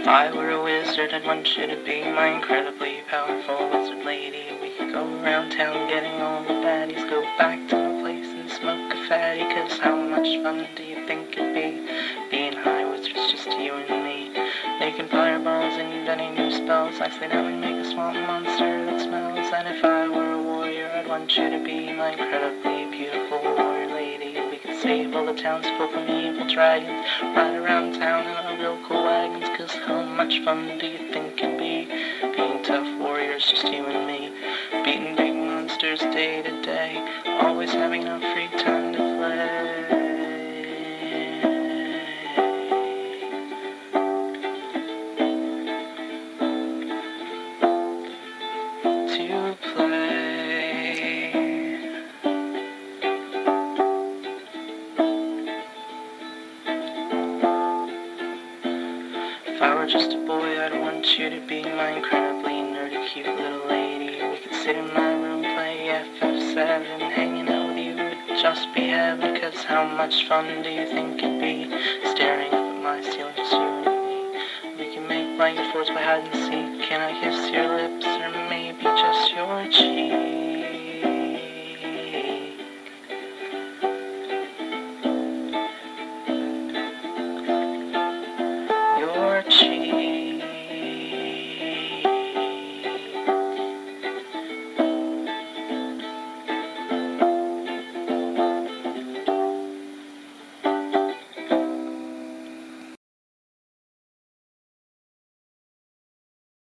I were a wizard, I'd want you to be my incredibly powerful wizard lady. We could go around town getting all the baddies, go back to my place and smoke a fatty. Cause how much fun do you think it'd be being high wizards, just you and me, making fireballs and inventing new spells, like slay down and make a swamp monster that smells. And if I were a warrior, I'd want you to be my incredibly beautiful warrior lady. We could save all the townsfolk from evil dragons, ride around town in our real cool wagons. Cause how much fun do you think it'd be being tough warriors, just you and me, beating big monsters day to day, always having enough free time to play. To play. If I were just a boy, I'd want you to be my incredibly nerdy, cute little lady. We could sit in my room, play FF7, hanging out with you would just be heaven. Cause how much fun do you think it'd be staring up at my ceiling, just you and me? We can make blanket forts by hide and seek. Can I kiss your lips or maybe just your cheek?